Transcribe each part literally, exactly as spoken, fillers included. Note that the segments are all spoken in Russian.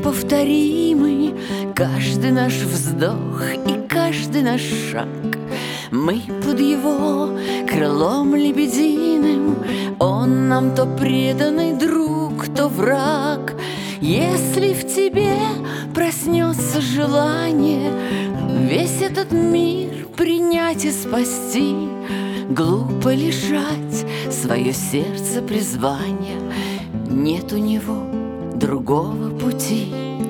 неповторимый каждый наш вздох и каждый наш шаг. Мы под его крылом лебединым, он нам то преданный друг, то враг. Если в тебе проснется желание весь этот мир принять и спасти, глупо лишать свое сердце призвания, нет у него другого пути.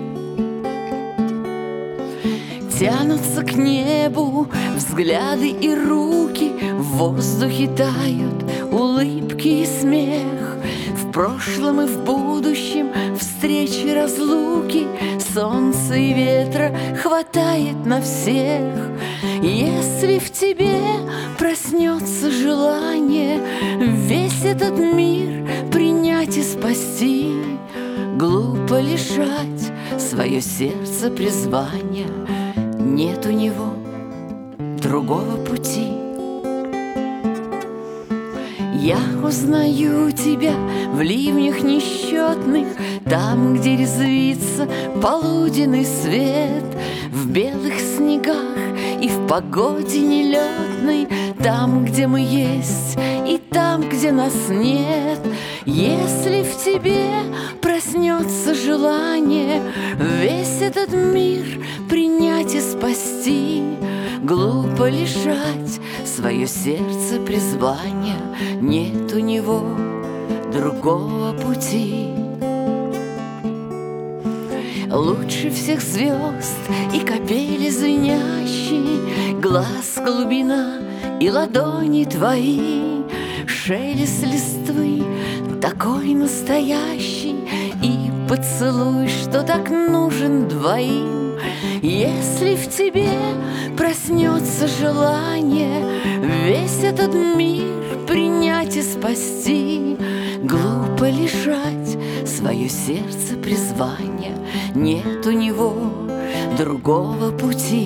Тянутся к небу взгляды и руки, в воздухе тают улыбки и смех. В прошлом и в будущем встречи, разлуки, солнца и ветра хватает на всех. Если в тебе проснется желание весь этот мир принять и спасти, глупо лишать свое сердце призвания, нет у него другого пути. Я узнаю тебя в ливнях несчетных, там, где резвится полуденный свет, в белых снегах и в погоде нелетной, там, где мы есть, и там, где нас нет. Если в тебе проснется желание весь этот мир принять и спасти, глупо лишать свое сердце призвания, нет у него другого пути. Лучше всех звезд и капели звенящие, глаз глубина и ладони твои, шелест листвы такой настоящий и поцелуй, что так нужен двоим. Если в тебе проснется желание весь этот мир принять и спасти, глупо лишать свое сердце призвания, нет у него другого пути.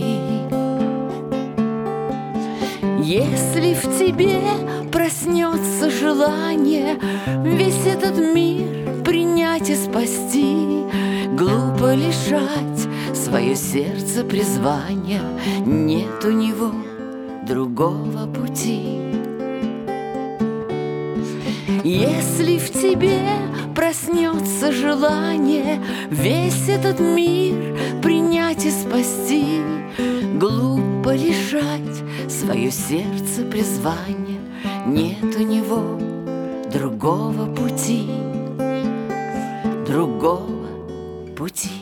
Если в тебе проснется желание весь этот мир принять и спасти, глупо лишать свое сердце призвания, нет у него другого пути. Если в тебе проснется желание весь этот мир принять и спасти, глупо лишать свое сердце призвания, нет у него другого пути, другого пути.